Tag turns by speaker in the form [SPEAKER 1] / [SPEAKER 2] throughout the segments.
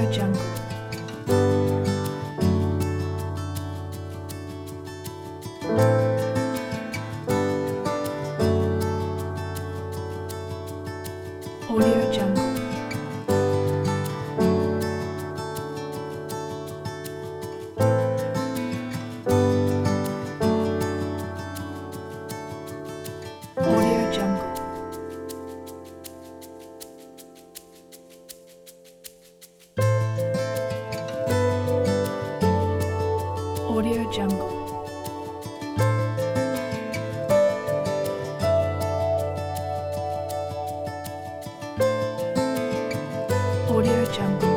[SPEAKER 1] Jungle. Audio Jungle. Audio Jungle. Audio Jungle. Audio Jungle.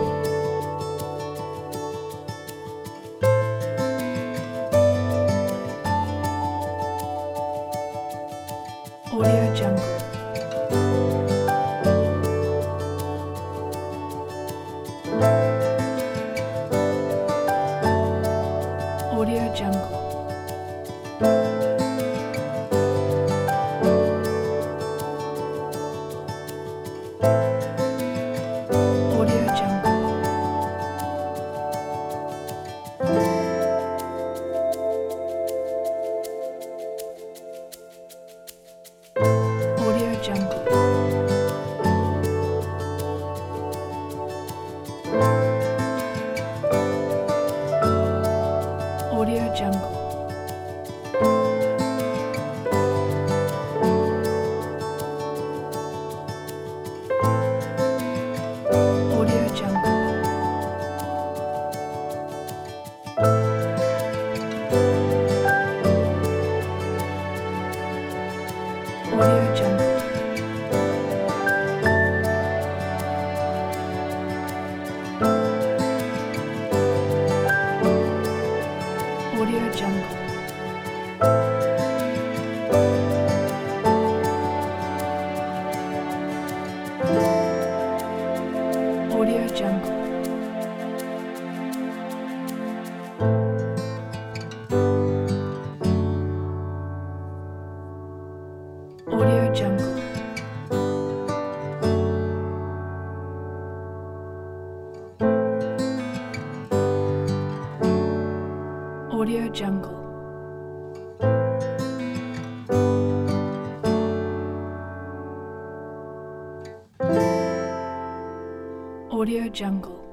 [SPEAKER 1] Audio Jungle. Audio Jungle. Audio Jungle. Audio Jungle. Audio Jungle. Audio Jungle. Audio Jungle. Audio Jungle. Audio Jungle. Audio Jungle. Audio Jungle. Audio Jungle.